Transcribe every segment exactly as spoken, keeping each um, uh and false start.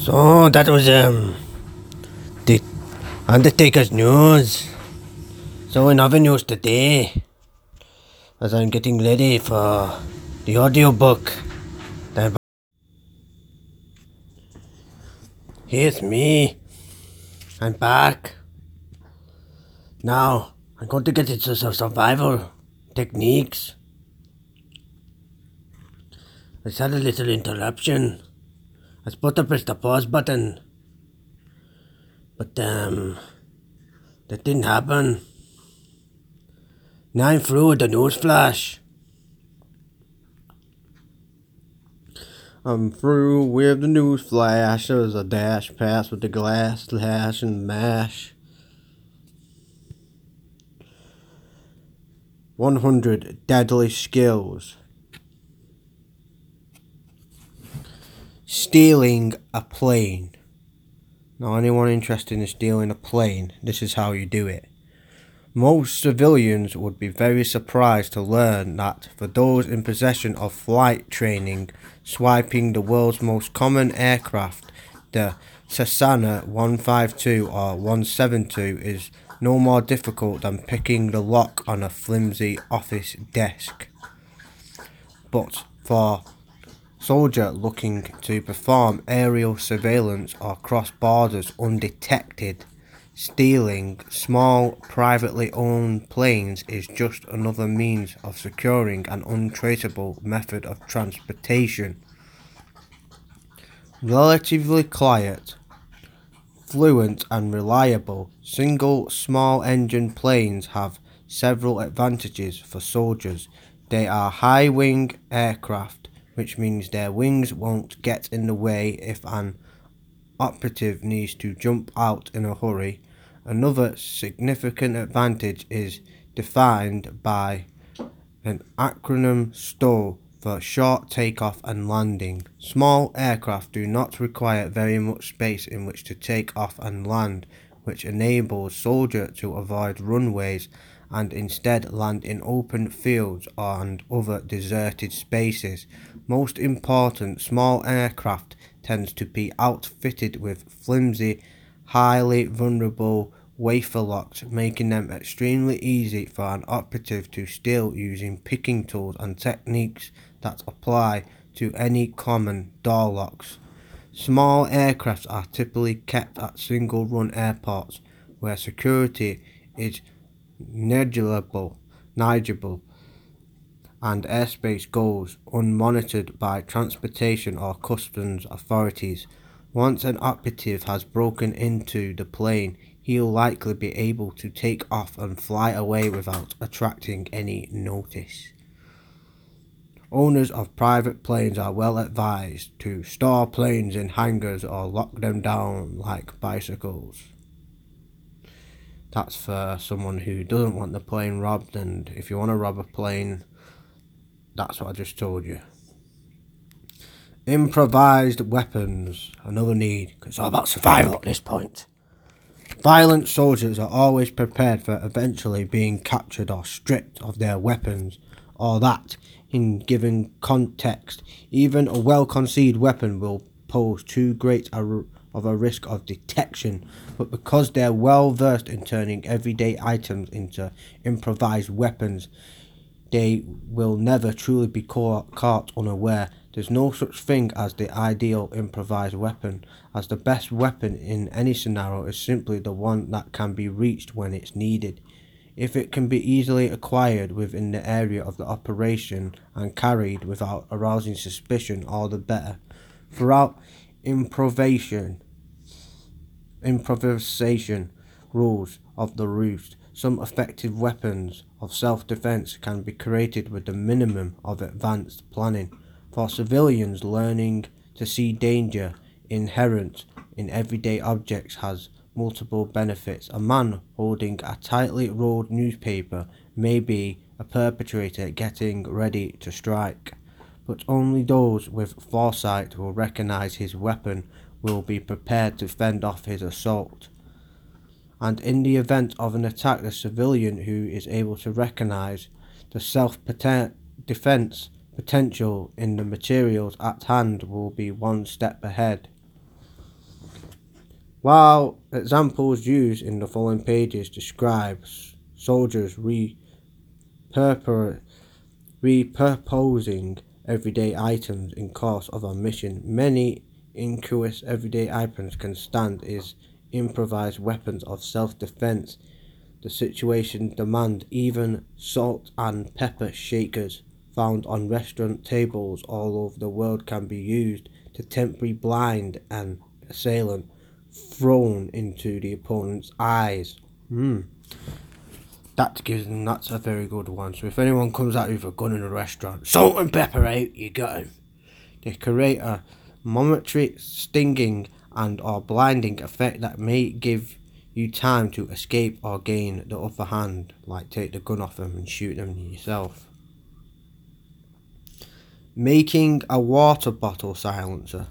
So that was um the Undertaker's news. So in other news today, as I'm getting ready for the audiobook, that here's me. I'm back. Now I'm going to get into some survival techniques. I just had a little interruption. I was supposed to press the pause button, but um that didn't happen. Now I'm through with the news flash. I'm through with the news flash. There's a dash pass with the glass slash and mash. one hundred deadly skills. Stealing a plane. Now, anyone interested in stealing a plane, this is how you do it. Most civilians would be very surprised to learn that for those in possession of flight training, swiping the world's most common aircraft, the Cessna one fifty-two or one seventy-two, is no more difficult than picking the lock on a flimsy office desk. But for soldier looking to perform aerial surveillance or cross borders undetected, stealing small privately owned planes is just another means of securing an untraceable method of transportation. Relatively quiet, fluent and reliable, single small engine planes have several advantages for soldiers. They are high wing aircraft, which means their wings won't get in the way if an operative needs to jump out in a hurry. Another significant advantage is defined by an acronym STOW for short takeoff and landing. Small aircraft do not require very much space in which to take off and land, which enables soldiers to avoid runways and instead land in open fields and other deserted spaces. Most important, small aircraft tends to be outfitted with flimsy, highly vulnerable wafer locks, making them extremely easy for an operative to steal using picking tools and techniques that apply to any common door locks. Small aircraft are typically kept at single-run airports where security is negligible, negligible and airspace goes unmonitored by transportation or customs authorities. Once an operative has broken into the plane, he'll likely be able to take off and fly away without attracting any notice. Owners of private planes are well advised to store planes in hangars or lock them down like bicycles. That's for someone who doesn't want the plane robbed, and if you want to rob a plane, that's what I just told you. Improvised weapons, another need, because it's all about survival at this point. Violent soldiers are always prepared for eventually being captured or stripped of their weapons, or that, in given context, even a well-conceived weapon will pose too great a, of a risk of detection, but because they're well versed in turning everyday items into improvised weapons, they will never truly be caught, caught unaware. There's no such thing as the ideal improvised weapon, as the best weapon in any scenario is simply the one that can be reached when it's needed. If it can be easily acquired within the area of the operation and carried without arousing suspicion, all the better. Throughout improvisation, improvisation rules of the roost, some effective weapons of self-defense can be created with the minimum of advanced planning. For civilians, learning to see danger inherent in everyday objects has multiple benefits. A man holding a tightly rolled newspaper may be a perpetrator getting ready to strike, but only those with foresight will recognize his weapon will be prepared to fend off his assault. And in the event of an attack, the civilian who is able to recognize the self-defense potential in the materials at hand will be one step ahead. While examples used in the following pages describe soldiers repurpose repurposing everyday items in course of a mission, many inchoate everyday items can stand as improvised weapons of self-defense. The situation demands even salt and pepper shakers found on restaurant tables all over the world can be used to temporarily blind an assailant thrown into the opponent's eyes. Hmm. That gives them, that's a very good one. So if anyone comes at you with a gun in a restaurant, salt and pepper out, you got him. They create a momentary stinging and or blinding effect that may give you time to escape or gain the upper hand, like take the gun off them and shoot them yourself. Making a water bottle silencer.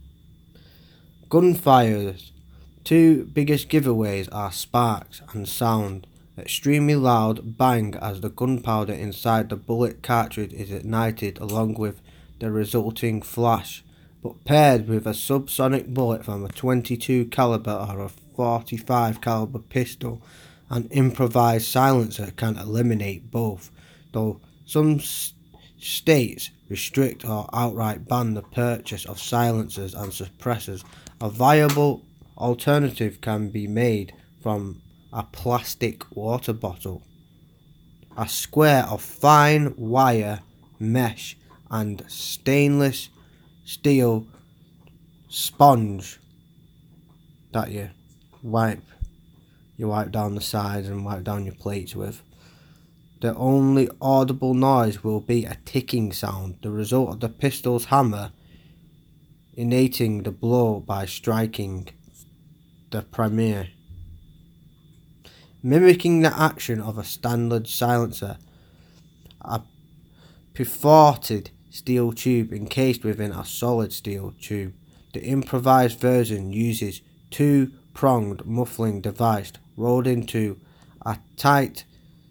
Gunfire's two biggest giveaways are sparks and sound. Extremely loud bang as the gunpowder inside the bullet cartridge is ignited along with the resulting flash, but paired with a subsonic bullet from a twenty-two caliber or a forty-five caliber pistol, an improvised silencer can eliminate both, though some states restrict or outright ban the purchase of silencers and suppressors. A viable alternative can be made from a plastic water bottle. A square of fine wire mesh and stainless steel sponge that you wipe you wipe down the sides and wipe down your plates with. The only audible noise will be a ticking sound, the result of the pistol's hammer initiating the blow by striking the primere. Mimicking the action of a standard silencer, a perforated steel tube encased within a solid steel tube. The improvised version uses two-pronged muffling device rolled into a tight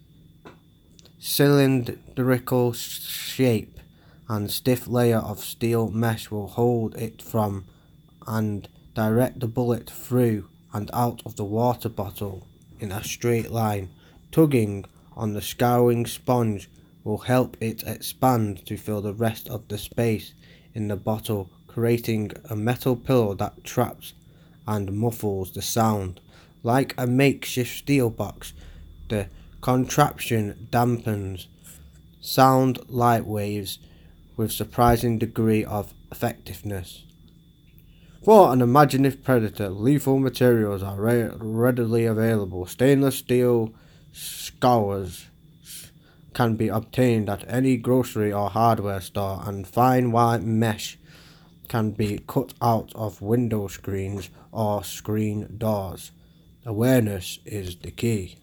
cylindrical shape, and stiff layer of steel mesh will hold it from and direct the bullet through and out of the water bottle in a straight line. Tugging on the scouring sponge will help it expand to fill the rest of the space in the bottle, creating a metal pillow that traps and muffles the sound. Like a makeshift steel box, the contraption dampens sound light waves with surprising degree of effectiveness. For an imaginative predator, lethal materials are re- readily available. Stainless steel skewers can be obtained at any grocery or hardware store, and fine white mesh can be cut out of window screens or screen doors. Awareness is the key.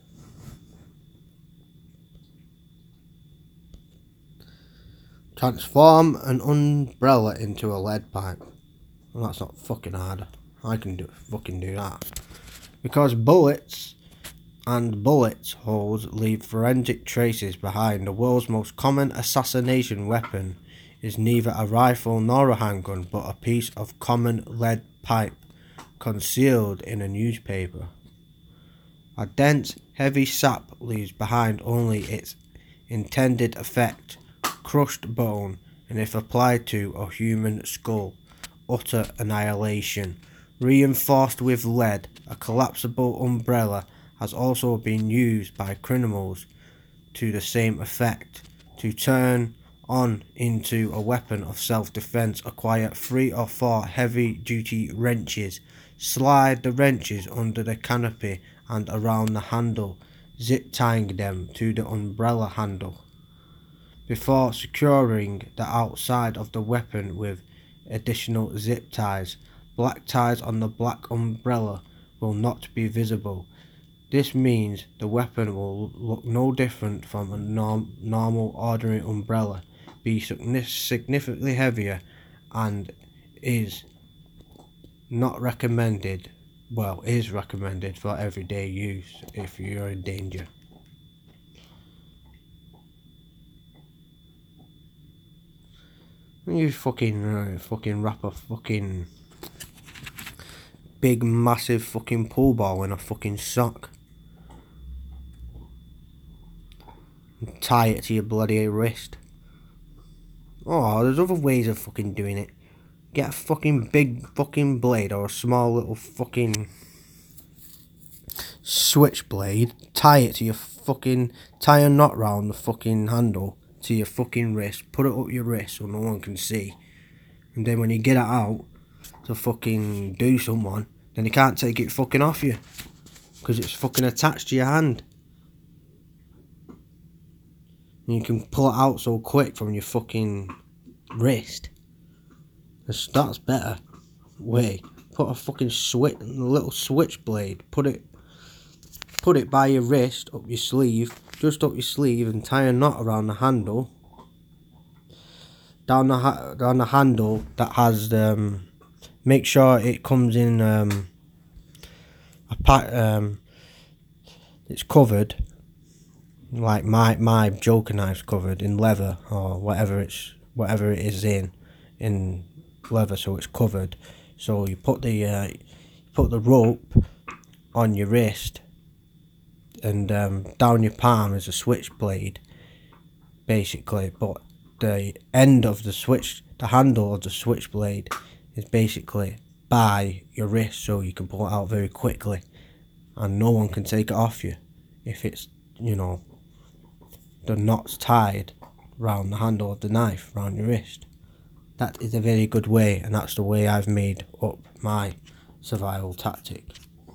Transform an umbrella into a lead pipe. Well, that's not fucking hard. I can do fucking do that. Because bullets and bullet holes leave forensic traces behind. The world's most common assassination weapon is neither a rifle nor a handgun, but a piece of common lead pipe concealed in a newspaper. A dense, heavy sap leaves behind only its intended effect, crushed bone, and if applied to a human skull, utter annihilation. Reinforced with lead, a collapsible umbrella has also been used by criminals to the same effect. To turn on into a weapon of self-defense, acquire three or four heavy-duty wrenches. Slide the wrenches under the canopy and around the handle, zip-tying them to the umbrella handle before securing the outside of the weapon with additional zip ties. Black ties on the black umbrella will not be visible. This means the weapon will look no different from a norm, normal ordinary umbrella, be significantly heavier, and is not recommended, well, is recommended for everyday use if you're in danger. You fucking uh, fucking wrap a fucking big massive fucking pool ball in a fucking sock. And tie it to your bloody wrist. Oh, there's other ways of fucking doing it. Get a fucking big fucking blade or a small little fucking switchblade. Tie it to your fucking... Tie a knot round the fucking handle to your fucking wrist. Put it up your wrist so no one can see. And then when you get it out to fucking do someone, then you can't take it fucking off you. Because it's fucking attached to your hand. And you can pull it out so quick from your fucking wrist. That's, that's better way. Put a fucking switch, a little switchblade. Put it, put it by your wrist, up your sleeve, just up your sleeve, and tie a knot around the handle. Down the ha down the handle that has um. Make sure it comes in um. A pack um. It's covered. Like my my joker knife's covered in leather or whatever it's whatever it is in in leather, so it's covered. So you put the uh, you put the rope on your wrist, and um, down your palm is a switchblade, basically. But the end of the switch, the handle of the switchblade, is basically by your wrist, so you can pull it out very quickly, and no one can take it off you if it's, you know, the knot's tied round the handle of the knife round your wrist. That is a very good way, and that's the way I've made up my survival tactic.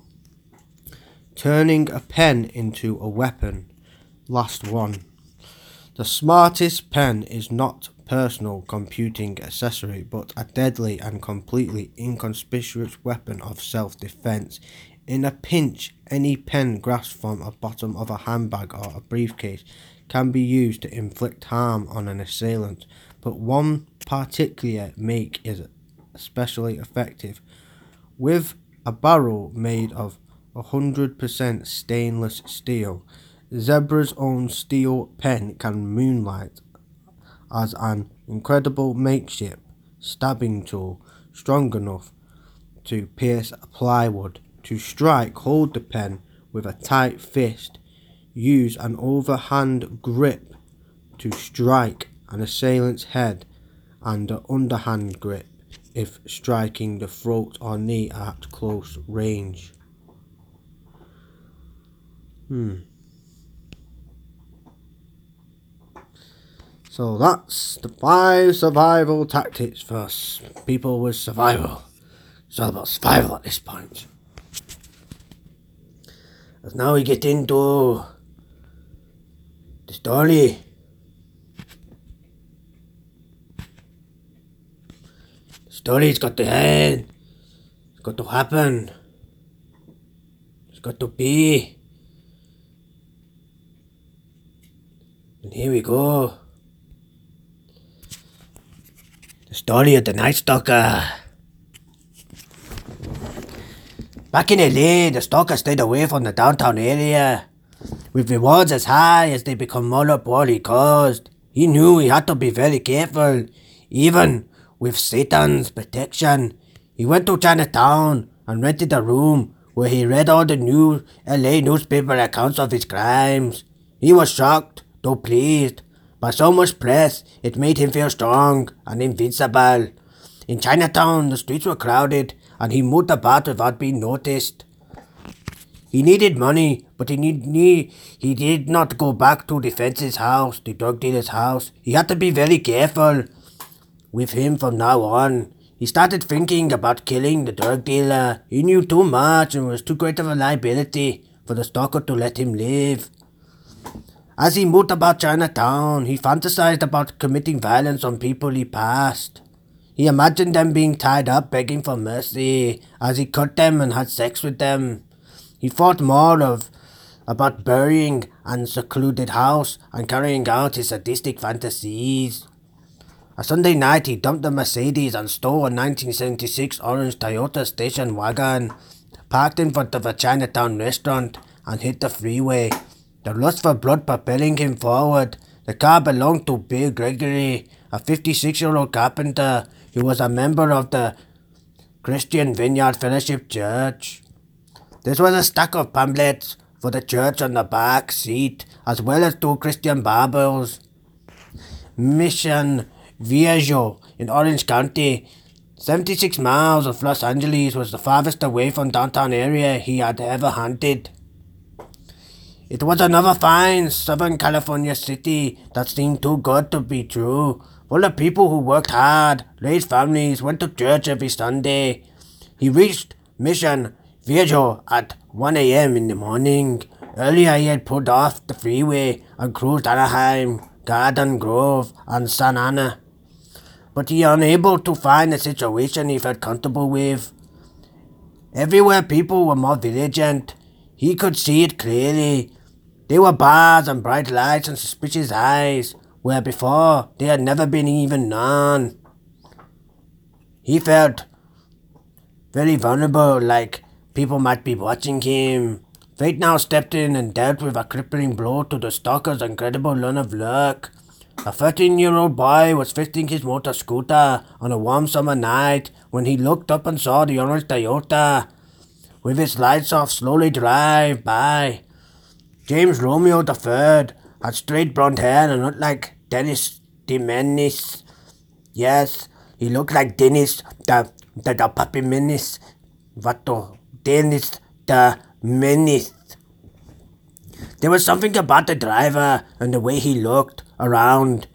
Turning a pen into a weapon. Last one. The smartest pen is not personal computing accessory, but a deadly and completely inconspicuous weapon of self-defense. In a pinch, any pen grasped from the bottom of a handbag or a briefcase can be used to inflict harm on an assailant, but one particular make is especially effective. With a barrel made of one hundred percent stainless steel, Zebra's own steel pen can moonlight as an incredible makeshift stabbing tool, strong enough to pierce plywood. To strike, hold the pen with a tight fist. Use an overhand grip to strike an assailant's head and an underhand grip if striking the throat or knee at close range. Hmm. So that's the five survival tactics for people with survival. It's all about survival at this point. As now we get into the story. The story's got to end. It's got to happen. It's got to be. And here we go. The story of the Night Stalker. Back in L A, the stalker stayed away from the downtown area. With rewards as high as they become more up what he caused, he knew he had to be very careful, even with Satan's protection. He went to Chinatown and rented a room where he read all the new L A newspaper accounts of his crimes. He was shocked, though pleased. By so much press, it made him feel strong and invincible. In Chinatown, the streets were crowded, and he moved about without being noticed. He needed money, but he need, need he did not go back to the fence's house, the drug dealer's house. He had to be very careful with him from now on. He started thinking about killing the drug dealer. He knew too much and was too great of a liability for the stalker to let him live. As he moved about Chinatown, he fantasized about committing violence on people he passed. He imagined them being tied up, begging for mercy, as he cut them and had sex with them. He thought more of about burying a secluded house and carrying out his sadistic fantasies. A Sunday night, he dumped a Mercedes and stole a nineteen seventy-six orange Toyota station wagon, parked in front of a Chinatown restaurant, and hit the freeway. The lust for blood propelling him forward. The car belonged to Bill Gregory, a fifty-six-year-old carpenter who was a member of the Christian Vineyard Fellowship Church. There was a stack of pamphlets for the church on the back seat, as well as two Christian Bibles. Mission Viejo in Orange County, seventy-six miles of Los Angeles, was the farthest away from downtown area he had ever hunted. It was another fine Southern California city that seemed too good to be true, full of people who worked hard, raised families, went to church every Sunday. He reached Mission Viejo at one a.m. in the morning. Earlier he had pulled off the freeway and cruised Anaheim, Garden Grove, and Santa Ana. But he was unable to find a situation he felt comfortable with. Everywhere people were more vigilant. He could see it clearly. There were bars and bright lights and suspicious eyes, where before there had never been even none. He felt very vulnerable, like people might be watching him. Fate now stepped in and dealt with a crippling blow to the stalker's incredible run of luck. A thirteen-year-old boy was fixing his motor scooter on a warm summer night when he looked up and saw the orange Toyota with its lights off slowly drive by. James Romeo the third had straight blonde hair and looked like Dennis the Menace. Yes, he looked like Dennis the, the, the puppy menace. What the? Dennis the Menace. There was something about the driver and the way he looked around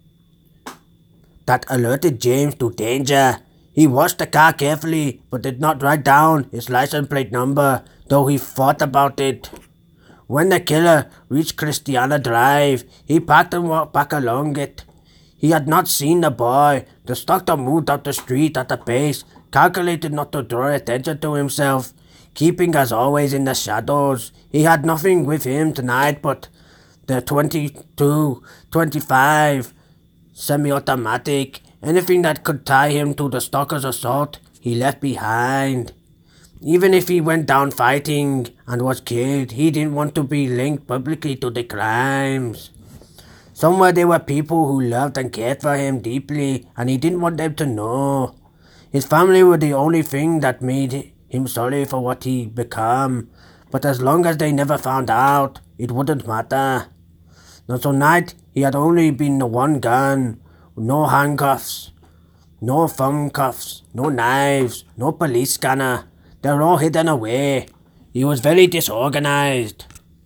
that alerted James to danger. He watched the car carefully, but did not write down its license plate number, though he thought about it. When the killer reached Christiana Drive, he parked and walked back along it. He had not seen the boy. The stalker moved up the street at a pace calculated not to draw attention to himself, keeping as always in the shadows. He had nothing with him tonight but the twenty-two twenty-five semi-automatic. Anything that could tie him to the stalker's assault, he left behind. Even if he went down fighting and was killed, he didn't want to be linked publicly to the crimes. Somewhere there were people who loved and cared for him deeply, and he didn't want them to know. His family were the only thing that made him sorry for what he'd become, but as long as they never found out, it wouldn't matter. Now tonight, he had only been the one gun, no handcuffs, no thumb cuffs, no knives, no police scanner. They were all hidden away. He was very disorganized.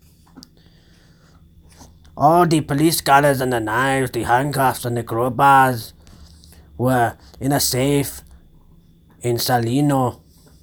All the police scanners and the knives, the handcuffs and the crowbars were in a safe in Salino.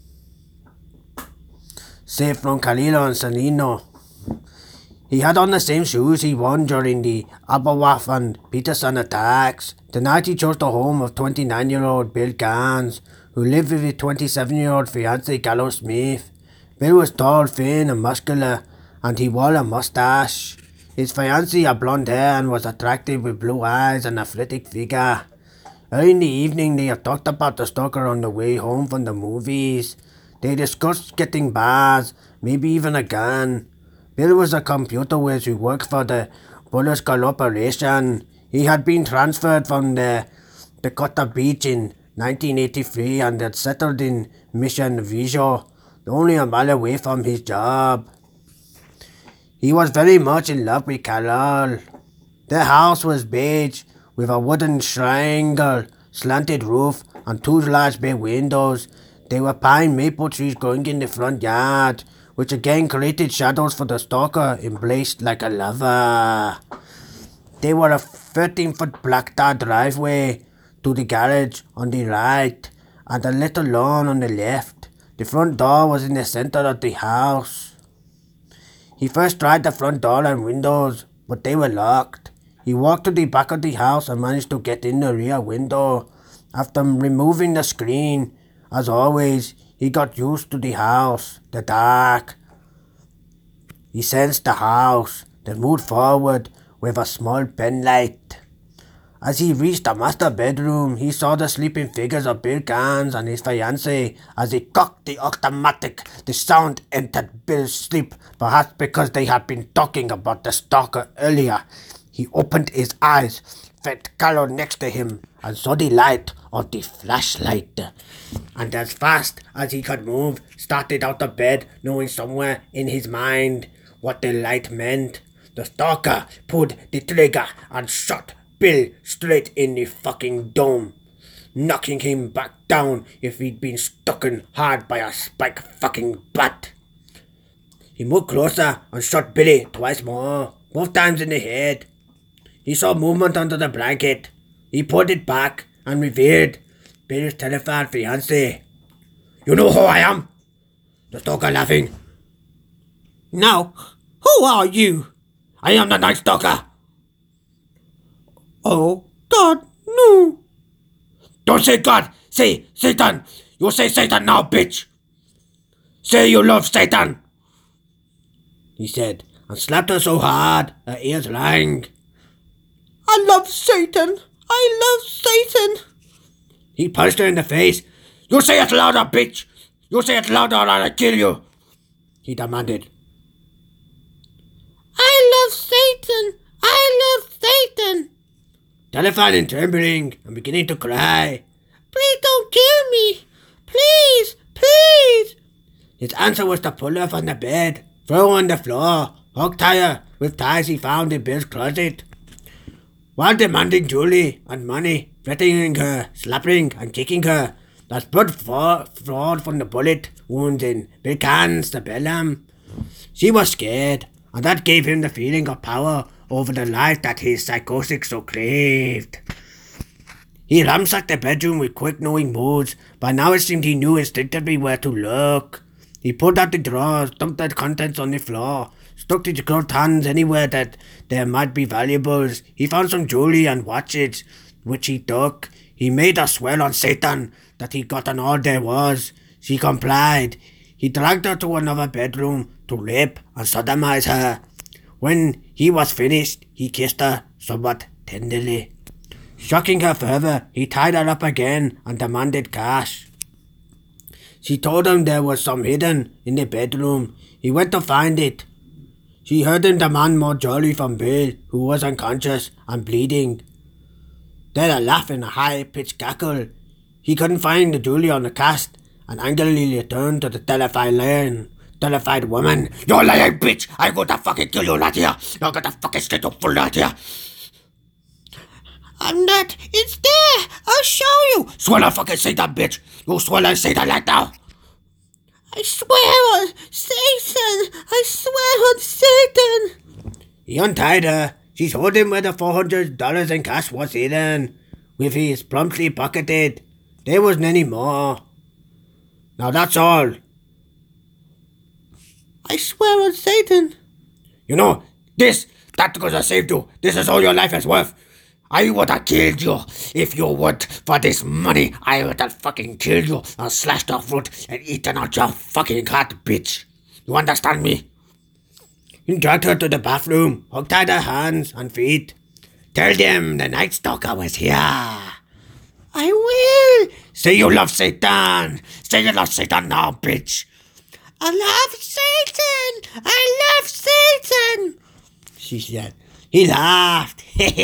Safe from Calilo and Salino. He had on the same shoes he worn during the Aberwath and Peterson attacks. Tonight he chose the home of twenty-nine-year-old Bill Gans, who lived with his twenty-seven-year-old fiancée Gallo Smith. Bill was tall, thin and muscular, and he wore a mustache. His fiancée had blonde hair and was attractive with blue eyes and athletic figure. Early in the evening they had talked about the stalker on the way home from the movies. They discussed getting bars, maybe even a gun. Bill was a computer whiz who worked for the Bullet Corporation. He had been transferred from the Dakota Beach in nineteen eighty-three and had settled in Mission Viejo, only a mile away from his job. He was very much in love with Carol. Their house was beige, with a wooden triangle, slanted roof, and two large bay windows. There were pine maple trees growing in the front yard, which again created shadows for the stalker, embraced like a lover. There were a thirteen-foot black tar driveway to the garage on the right, and a little lawn on the left. The front door was in the center of the house. He first tried the front door and windows, but they were locked. He walked to the back of the house and managed to get in the rear window. After removing the screen, as always, he got used to the house, the dark. He sensed the house, then moved forward with a small pen light. As he reached the master bedroom, he saw the sleeping figures of Bill Gans and his fiancée. As he cocked the automatic, the sound entered Bill's sleep, perhaps because they had been talking about the stalker earlier. He opened his eyes, felt Carol next to him, and saw the light of the flashlight. and as fast as he could move, started out of bed, knowing somewhere in his mind what the light meant. The stalker pulled the trigger and shot Bill straight in the fucking dome, knocking him back down if he'd been stuck in hard by a spike fucking bat. He moved closer and shot Billy twice more, both times in the head. He saw movement under the blanket. He pulled it back and revealed Bill's terrified fiancée. "You know who I am?" The stalker laughing. "No, who are you?" "I am the Night Stalker." "Oh, God, no." "Don't say God, say Satan. You say Satan now, bitch. Say you love Satan," he said, and slapped her so hard her ears rang. "I love Satan. I love Satan." He punched her in the face. "You say it louder, bitch. You say it louder or I'll kill you," he demanded. "I love Satan. I love Satan." Terrified and trembling and beginning to cry. "Please don't kill me. Please, please." His answer was to pull her from the bed, throw her on the floor, hog tie her with ties he found in Bill's closet, while demanding Julie and money, threatening her, slapping and kicking her. There's blood flowed from the bullet wounds in Bill Cahn's cerebellum. She was scared, and that gave him the feeling of power over the life that his psychotic so craved. He ransacked the bedroom with quick knowing moves. By now it seemed he knew instinctively where to look. He pulled out the drawers, dumped the contents on the floor, stuck his gloved hands anywhere that there might be valuables. He found some jewelry and watches, which he took. He made her swear on Satan that he'd gotten all there was. She complied. He dragged her to another bedroom to rape and sodomize her. When he was finished, he kissed her somewhat tenderly. Shocking her further, he tied her up again and demanded cash. She told him there was some hidden in the bedroom. He went to find it. She heard him demand more jewelry from Bill, who was unconscious and bleeding. Then a laugh and a high-pitched cackle. He couldn't find the jewelry on the cast and angrily returned to the terrified lion. Terrified woman. "You're lying, bitch! I'm gonna fucking kill you right here! You're gonna fucking get you full right here!" "I'm not. It's there! I'll show you!" "Swallow fucking Satan, bitch! You swallow Satan right now!" "I swear on Satan! I swear on Satan!" He untied her. She showed him where the four hundred dollars in cash was hidden, with his promptly pocketed. There wasn't any more. "Now that's all." "I swear on Satan." "You know, this, that could have saved you. This is all your life is worth. I would have killed you if you would. For this money, I would have fucking killed you and slashed your throat and eaten out your fucking heart, bitch. You understand me?" He dragged her to the bathroom, hog-tied her hands and feet. "Tell them the Night Stalker was here." "I will." "Say you love Satan. Say you love Satan now, bitch." "I love Satan! I love Satan!" she said. He laughed.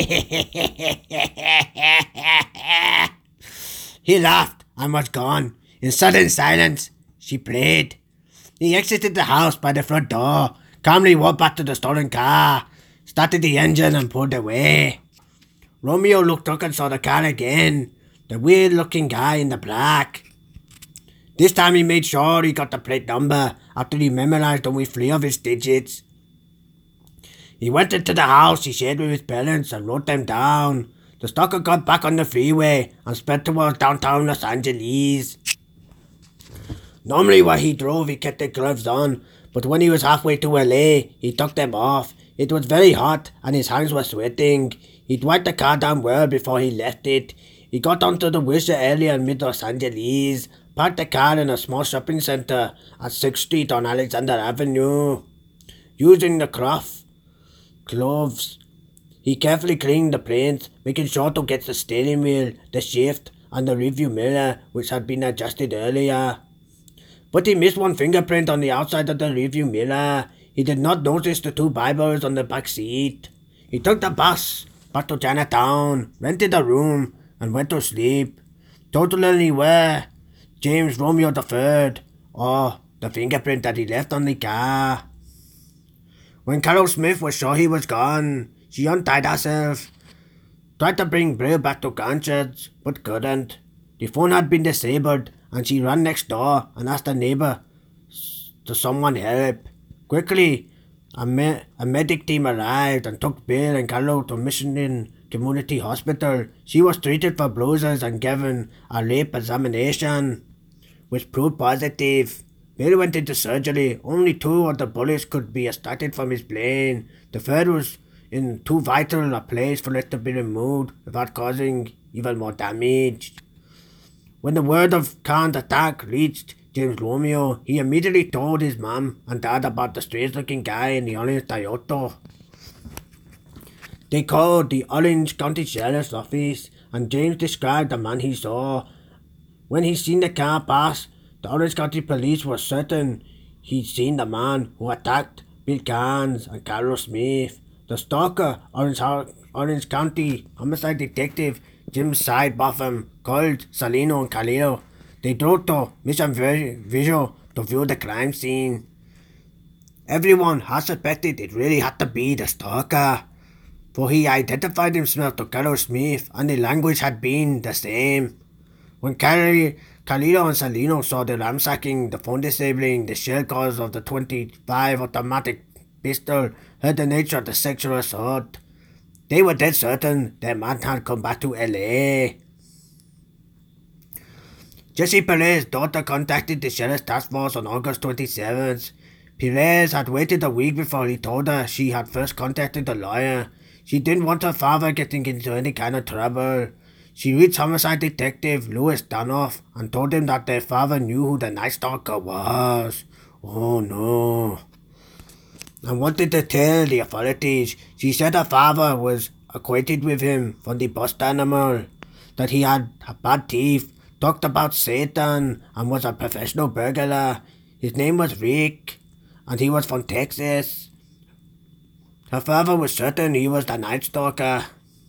He laughed and was gone. In sudden silence, she played. He exited the house by the front door, calmly walked back to the stolen car, started the engine and pulled away. Romeo looked up and saw the car again, the weird-looking guy in the black. This time he made sure he got the plate number after he memorized only three of its digits. He went into the house he shared with his parents and wrote them down. The stalker got back on the freeway and sped towards downtown Los Angeles. Normally while he drove he kept the gloves on, but when he was halfway to L A, he took them off. It was very hot and his hands were sweating. He'd wiped the car down well before he left it. He got onto the Wilshire area in mid-Los Angeles, parked the car in a small shopping center at sixth street on Alexander Avenue. Using the cloth gloves, he carefully cleaned the plates, making sure to get the steering wheel, the shift, and the rearview mirror, which had been adjusted earlier. But he missed one fingerprint on the outside of the rearview mirror. He did not notice the two Bibles on the back seat. He took the bus back to Chinatown, rented a room, and went to sleep. Totally where? James Romeo the third, or the fingerprint that he left on the car. When Carol Smith was sure he was gone, she untied herself, tried to bring Brill back to conscience, but couldn't. The phone had been disabled, and she ran next door and asked a neighbour to someone help. Quickly, a, me- a medic team arrived and took Bill and Carol to Mission Community Hospital. She was treated for bruises and given a rape examination, which proved positive. Bill went into surgery. Only two of the bullets could be extracted from his brain. The third was in too vital a place for it to be removed without causing even more damage. When the word of Khan's attack reached James Romeo, he immediately told his mom and dad about the strange-looking guy in the orange Toyota. They called the Orange County Sheriff's Office, and James described the man he saw. When he seen the car pass, the Orange County Police were certain he'd seen the man who attacked Bill Cairns and Carol Smith. The stalker, Orange, Orange County Homicide Detective Jim Sidebotham, called Salino and Carlino. They drove to Mission Visual to view the crime scene. Everyone had suspected it really had to be the stalker, for he identified himself to Carol Smith and the language had been the same. When Carlino and Salino saw the ransacking, the phone disabling, the shell cause of the twenty-five automatic pistol, heard the nature of the sexual assault, they were dead certain the man had come back to L A. Jesse Perez's daughter contacted the sheriff's task force on August twenty-seventh. Perez had waited a week before he told her she had first contacted the lawyer. She didn't want her father getting into any kind of trouble. She reached homicide detective Louis Danoff and told him that their father knew who the Night Stalker was. Oh no. And wanted to tell the authorities. She said her father was acquainted with him from the bust animal, that he had bad teeth, talked about Satan, and was a professional burglar. His name was Rick, and he was from Texas. Her father was certain he was the Night Stalker.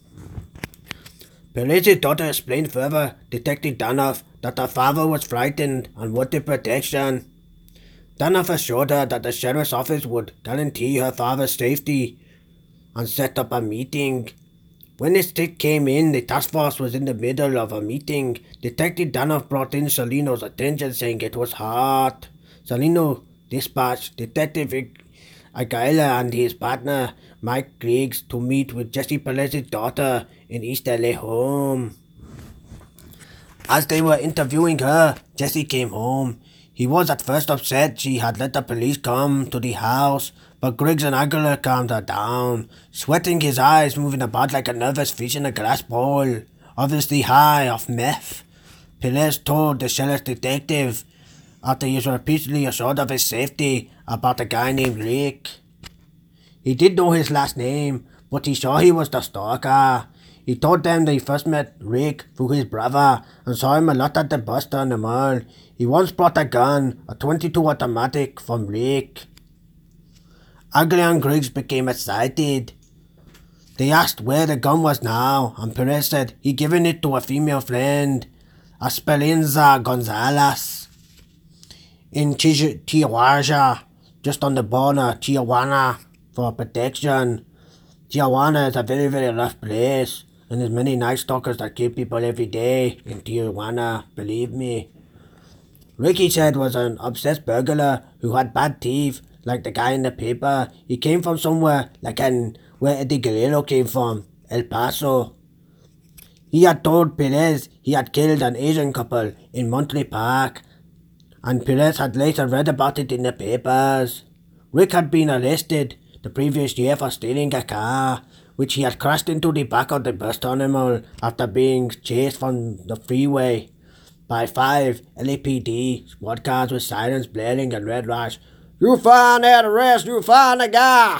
Perez's daughter explained further, Detective Danoff, that her father was frightened and wanted protection. Danoff assured her that the sheriff's office would guarantee her father's safety and set up a meeting. When the stick came in, the task force was in the middle of a meeting. Detective Danoff brought in Salino's attention, saying it was hot. Salino dispatched Detective Agaila and his partner, Mike Griggs, to meet with Jesse Perez's daughter in East L A home. As they were interviewing her, Jesse came home. He was at first upset she had let the police come to the house, but Griggs and Aguilar calmed her down, sweating his eyes, moving about like a nervous fish in a glass bowl, obviously high off meth. Perez told the sheriff's detective, after he was repeatedly assured of his safety, about a guy named Rick. He did know his last name, but he saw he was the stalker. He told them that he first met Rick through his brother and saw him a lot at the bus on the mall. He once brought a gun, a twenty-two automatic, from Rick. Aguilar and Griggs became excited. They asked where the gun was now, and Perez said he'd given it to a female friend, Esperanza Gonzalez, in Tijuana, just on the border, Tijuana, for protection. Tijuana is a very, very rough place, and there's many Night Stalkers that kill people every day in Tijuana, believe me. Ricky said was an obsessed burglar who had bad teeth, like the guy in the paper. He came from somewhere like an, where Eddie Guerrero came from, El Paso. He had told Perez he had killed an Asian couple in Monterey Park, and Perez had later read about it in the papers. Rick had been arrested the previous year for stealing a car, which he had crashed into the back of the bus terminal after being chased from the freeway by five L A P D squad cars with sirens blaring and red lights. You find that arrest, you find a guy.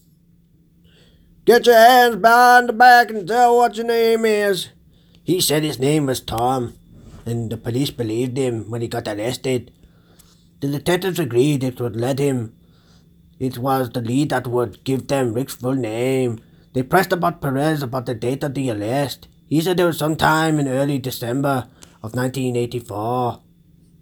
Get your hands behind the back and tell what your name is. He said his name was Tom, and the police believed him when he got arrested. The detectives agreed it would let him. It was the lead that would give them Rick's full name. They pressed about Perez about the date of the arrest. He said it was sometime in early December of nineteen eighty-four.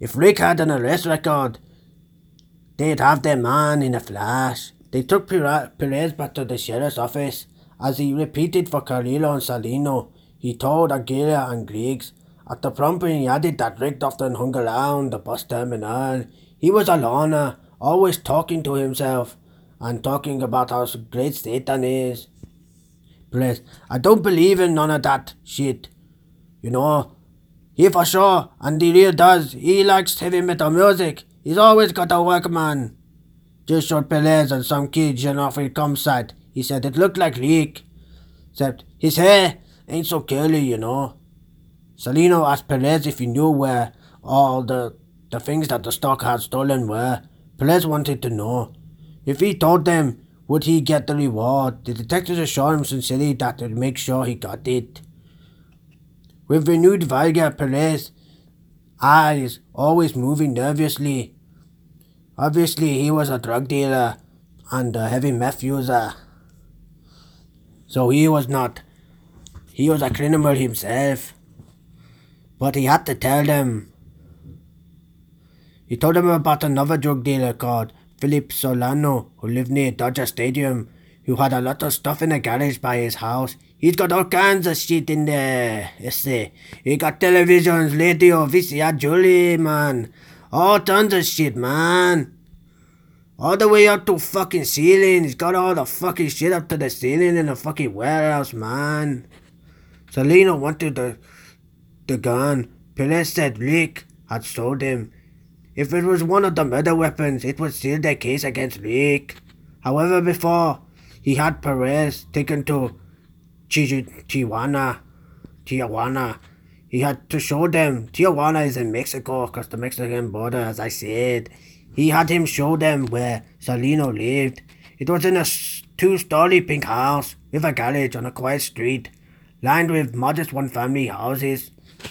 If Rick had an arrest record, they'd have their man in a flash. They took Perez back to the sheriff's office. As he repeated for Carlillo and Salino, he told Aguirre and Griggs. At the prompt, he added that Rick often hung around the bus terminal. He was a loner, always talking to himself and talking about how great Satan is. Perez, I don't believe in none of that shit. You know, he for sure, and he really does. He likes heavy metal music. He's always got a workman. Just showed Perez and some kids, you know, for campsite. He said it looked like Rick, except his hair ain't so curly, you know. Salino asked Perez if he knew where all the, the things that the stock had stolen were. Perez wanted to know. If he told them, would he get the reward? The detectives assured him sincerely that they'd make sure he got it. With renewed vigor, Perez's eyes always moving nervously. Obviously, he was a drug dealer and a heavy meth user. So he was not. He was a criminal himself. But he had to tell them. He told them about another drug dealer called Philip Solano, who lived near Dodger Stadium, who had a lot of stuff in a garage by his house. He's got all kinds of shit in there. Yes, sir. He got televisions, radio, V C R, jewelry, man. All tons of shit, man. All the way up to fucking ceiling. He's got all the fucking shit up to the ceiling in the fucking warehouse, man. Salino wanted the, the gun. Perez said Rick had sold him. If it was one of the murder weapons, it would seal their case against Rick. However, before he had Perez taken to Tijuana, Tijuana, he had to show them. Tijuana is in Mexico, across the Mexican border, as I said. He had him show them where Salino lived. It was in a two-story pink house with a garage on a quiet street, lined with modest one-family houses.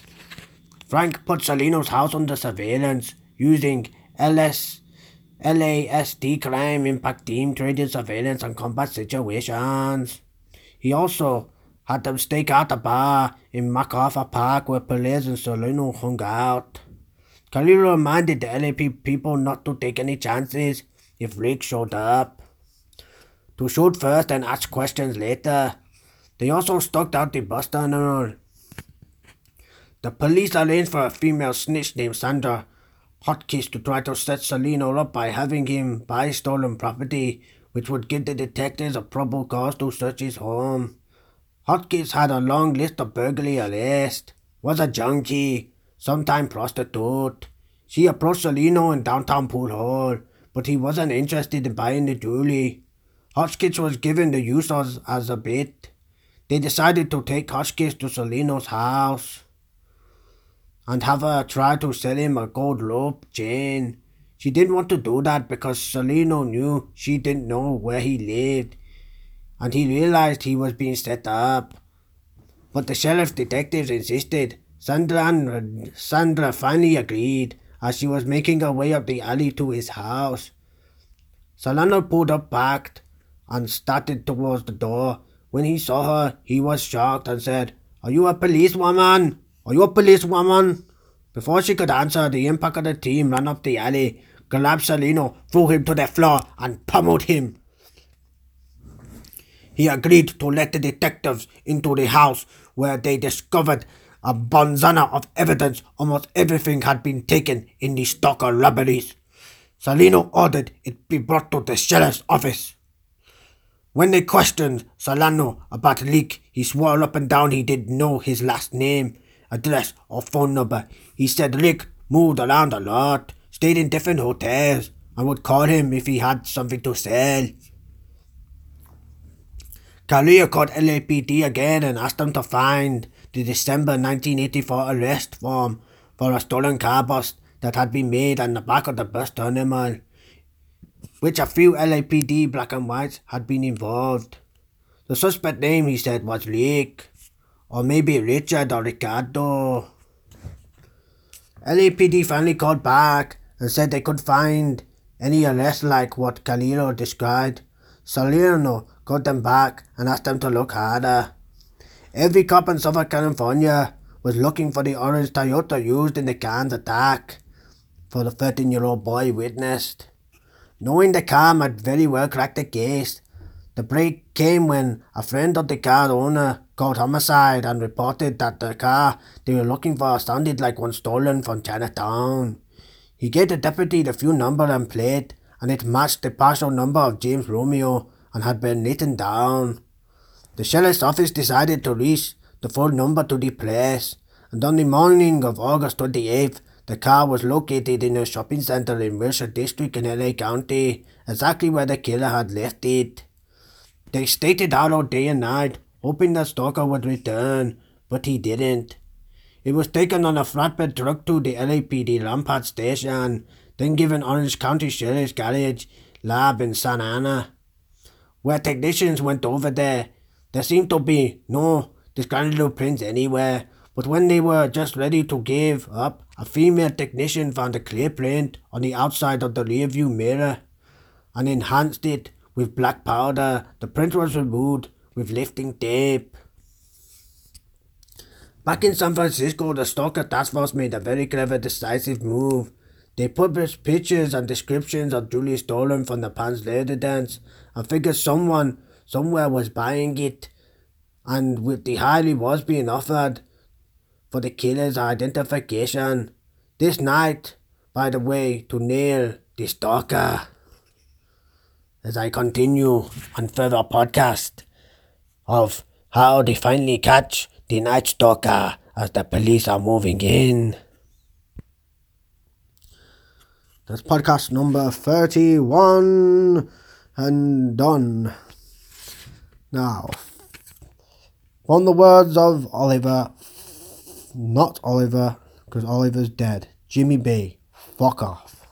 Frank put Salino's house under surveillance, using L S, L A S D Crime Impact Team Trading Surveillance and Combat Situations. He also had them stake out a bar in MacArthur Park where Perez and Salino hung out. Carlillo reminded the L A P D people not to take any chances if Rick showed up. To shoot first and ask questions later. They also stalked out the bus terminal. The police arranged for a female snitch named Sandra Hotkiss to try to set Salino up by having him buy stolen property, which would give the detectives a probable cause to search his home. Hotkiss had a long list of burglary arrests, was a junkie, sometime prostitute. She approached Salino in downtown Pool Hall, but he wasn't interested in buying the jewelry. Hotkiss was given the use as, as a bait. They decided to take Hotkiss to Salino's house and have her try to sell him a gold rope chain. She didn't want to do that because Salino knew she didn't know where he lived, and he realized he was being set up. But the sheriff's detectives insisted. Sandra, and Sandra finally agreed as she was making her way up the alley to his house. Salino pulled up back and started towards the door. When he saw her, he was shocked and said, "Are you a policewoman? Are you a policewoman?" Before she could answer, the impact of the team ran up the alley, grabbed Salino, threw him to the floor, and pummeled him. He agreed to let the detectives into the house, where they discovered a bonanza of evidence. Almost everything had been taken in the stalker robberies. Salino ordered it be brought to the sheriff's office. When they questioned Salino about Rick, he swore up and down he didn't know his last name, address, or phone number. He said Rick moved around a lot, stayed in different hotels, and would call him if he had something to sell. Carlillo called L A P D again and asked them to find the December nineteen eighty-four arrest form for a stolen car bus that had been made on the back of the bus terminal, which a few L A P D black and whites had been involved. The suspect name, he said, was Rick, or maybe Richard or Ricardo. L A P D finally called back and said they could find any arrest like what Carlillo described. Salino called them back and asked them to look harder. Every cop in Southern California was looking for the orange Toyota used in the Cannes attack. for the thirteen-year-old boy witnessed. Knowing the car might very well crack the case, the break came when a friend of the car owner called homicide and reported that the car they were looking for sounded like one stolen from Chinatown. He gave the deputy the full number and plate, and it matched the partial number of James Romeo and had been written down. The sheriff's office decided to release the full number to the press, and on the morning of August twenty-eighth, the car was located in a shopping center in Wilshire District in L A County, exactly where the killer had left it. They stayed out all day and night, hoping the stalker would return, but he didn't. It was taken on a flatbed truck to the L A P D Rampart station, then given Orange County Sheriff's Garage Lab in Santa Ana. Where technicians went over there, there seemed to be no discernible prints anywhere, but when they were just ready to give up, a female technician found a clear print on the outside of the rearview mirror and enhanced it with black powder. The print was removed with lifting tape. Back in San Francisco, the stalker task force made a very clever, decisive move. They published pictures and descriptions of jewelry stolen from the Pan's residence and figured someone somewhere was buying it, and with the high rewards being offered for the killer's identification. This night, by the way, to nail the stalker. As I continue on further podcast of how they finally catch the Night Stalker as the police are moving in. That's podcast number thirty-one and done. Now, from the words of Oliver, not Oliver, because Oliver's dead, Jimmy B, fuck off.